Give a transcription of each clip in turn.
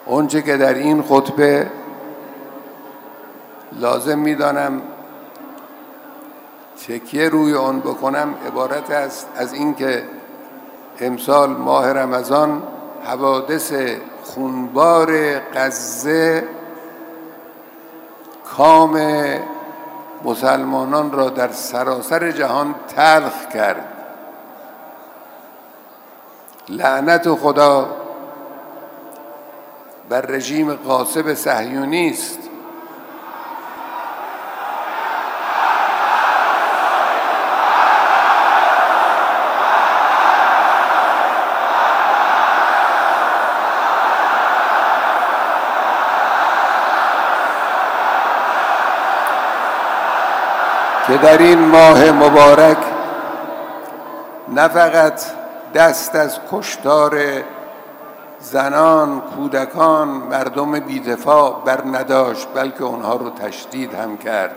اونچه که در این خطبه لازم می‌دانم تکیه روی آن بکنم عبارت است از اینکه امسال ماه رمضان حوادث خونبار غزه کام مسلمانان را در سراسر جهان تلخ کرد. لعنت خدا بر رژیم غاصب صهیونی است که در این ماه مبارک نه فقط دست از کشتار زنان، کودکان، مردم بی‌دفاع بر نداشت، بلکه آنها رو تشدید هم کرد.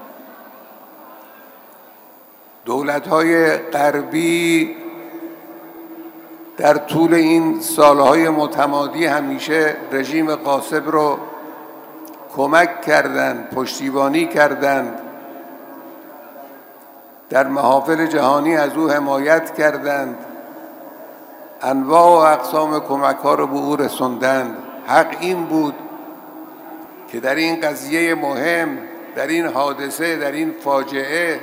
دولت‌های غربی در طول این سالهای متمادی همیشه رژیم غاصب رو کمک کردند، پشتیبانی کردند، در محافل جهانی از او حمایت کردند، انواع و اقسام کمک‌ها رو به او رسوندند. حق این بود که در این قضیه مهم، در این حادثه، در این فاجعه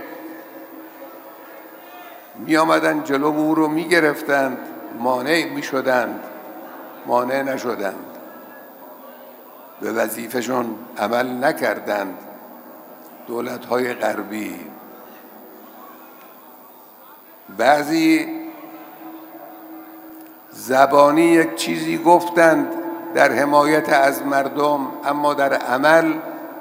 می آمدند جلو او رو می گرفتند، مانع می شدند، مانع نشدند، به وظیفه‌شون عمل نکردند. دولت‌های غربی بعضی زبانی یک چیزی گفتند در حمایت از مردم، اما در عمل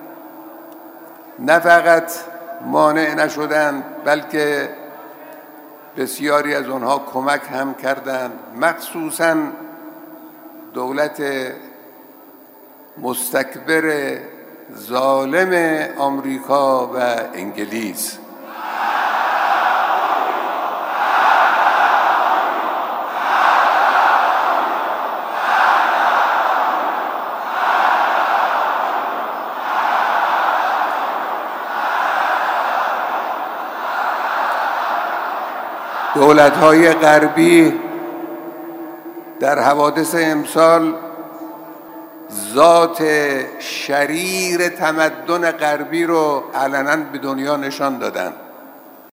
نه فقط مانع نشدند بلکه بسیاری از آنها کمک هم کردند، مخصوصاً دولت مستکبر ظالم آمریکا و انگلیس. دولت‌های غربی در حوادث امسال ذات شریر تمدن غربی رو علنا به دنیا نشان دادند.